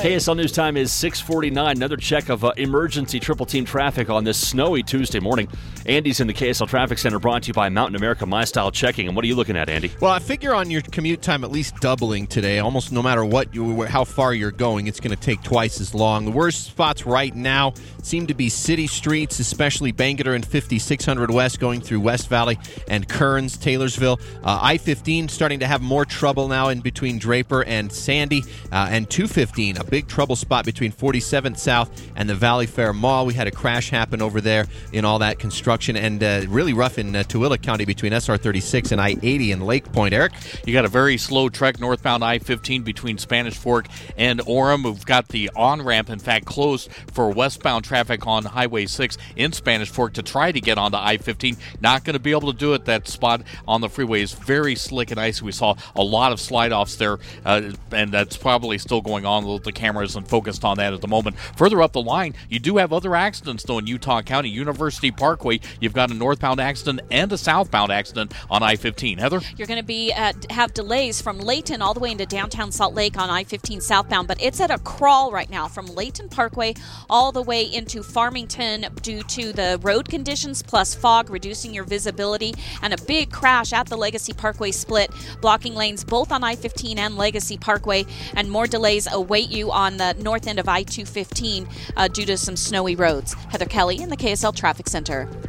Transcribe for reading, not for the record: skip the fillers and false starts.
KSL News Time is 6:49. Another check of emergency triple team traffic on this snowy Tuesday morning. Andy's in the KSL Traffic Center, brought to you by Mountain America My Style Checking. And what are you looking at, Andy? Well, I figure on your commute time at least doubling today. Almost no matter how far you're going, it's going to take twice as long. The worst spots right now seem to be city streets, especially Bangerter and 5600 West going through West Valley and Kearns, Taylorsville. I-15 starting to have more trouble now in between Draper and Sandy, and 215, a big trouble spot between 47th South and the Valley Fair Mall. We had a crash happen over there in all that construction, and really rough in Tooele County between SR 36 and I-80 in Lake Point. Eric? You got a very slow trek northbound I-15 between Spanish Fork and Orem. We've got the on-ramp, in fact, closed for westbound traffic on Highway 6 in Spanish Fork to try to get onto I-15. Not going to be able to do it. That spot on the freeway is very slick and icy. We saw a lot of slide-offs there, and that's probably still going on. The camera isn't focused on that at the moment. Further up the line, you do have other accidents, though, in Utah County. University Parkway, you've got a northbound accident and a southbound accident on I-15. Heather? You're going to have delays from Layton all the way into downtown Salt Lake on I-15 southbound, but it's at a crawl right now from Layton Parkway all the way into Farmington due to the road conditions plus fog reducing your visibility, and a big crash at the Legacy Parkway split, blocking lanes both on I-15 and Legacy Parkway, and more delays await you on the north end of I-215 due to some snowy roads. Heather Kelly in the KSL Traffic Center.